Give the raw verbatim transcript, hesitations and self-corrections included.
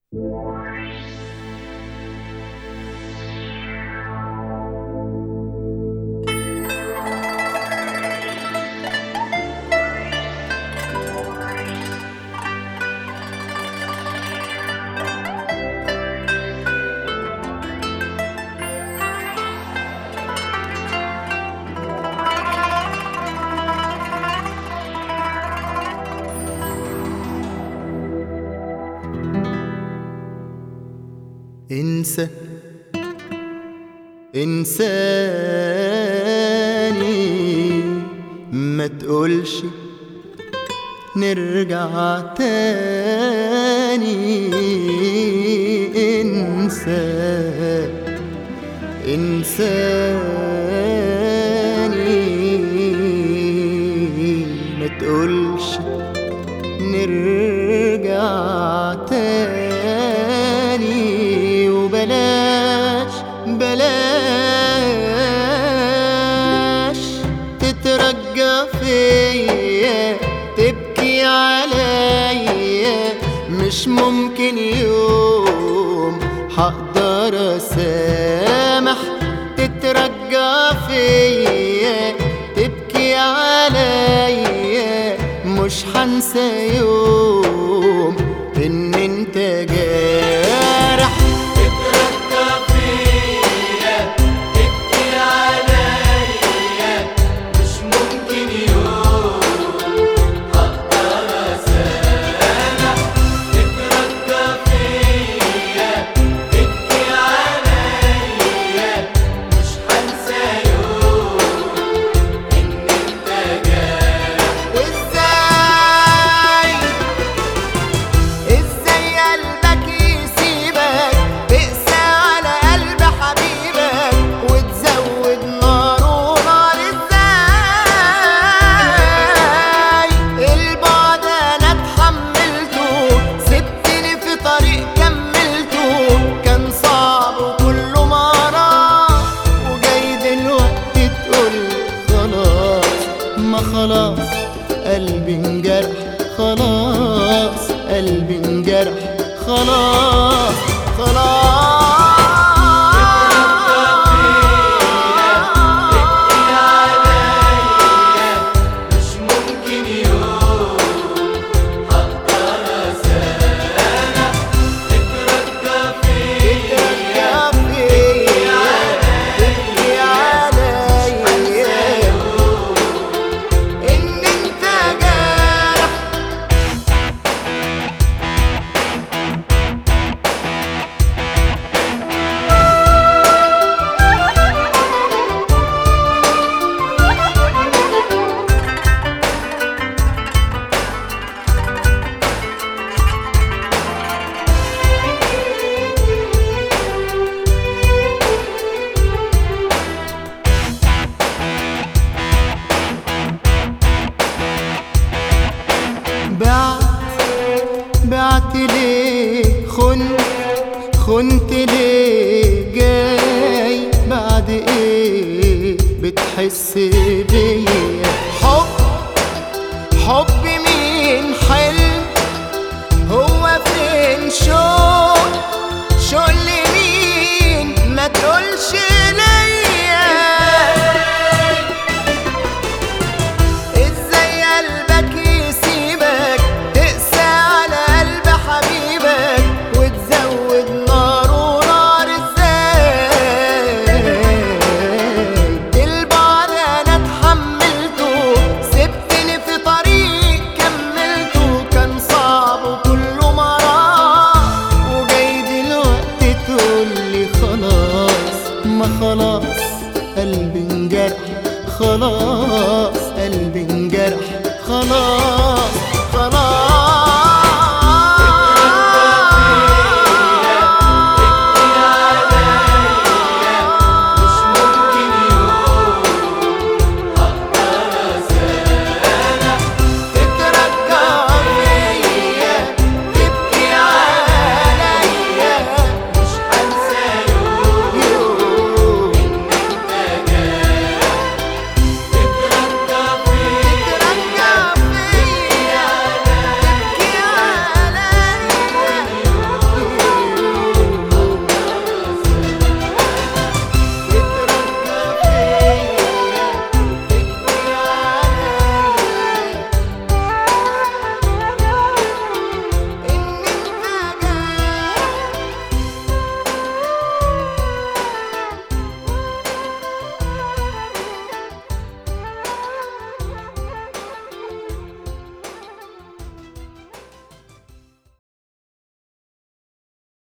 انسى انساني، ما تقولش نرجع تاني. انسى انساني، ما تقولش نرجع تاني. وبلاش بلاش تترجى فيا، تبكي عليا. مش ممكن يوم هقدر اسامح. تترجى فيا، تبكي عليا. مش هنسى يوم ان انت جارح. تترجى فيا، تبكي عليا. مش ممكن يوم هقدر اسامح. تترجى فيا، تبكي عليا. مش هنسى يوم ان انت جارح. وازاي ازاي قلبك يسيبك تقسى على قلب حبيبك وتزود نار ونار؟ ازاي البعد انا اتحملته، سبتني في طريق كملته. كان صعب وكله مرار، وجاي دلوقتي تقول خلاص. ما خلاص قلبي انجرح، خلاص قلبي انجرح، خلاص خلاص. مش ممكن يوم هقدر اسامح. تترجى فيا، تبكي عليا ان انت جارح. بعت بعت ليه، خنت خنت ليه؟ جاي بعد ايه بتحس بيا؟ حب حب مين حلم؟ هو فين شوق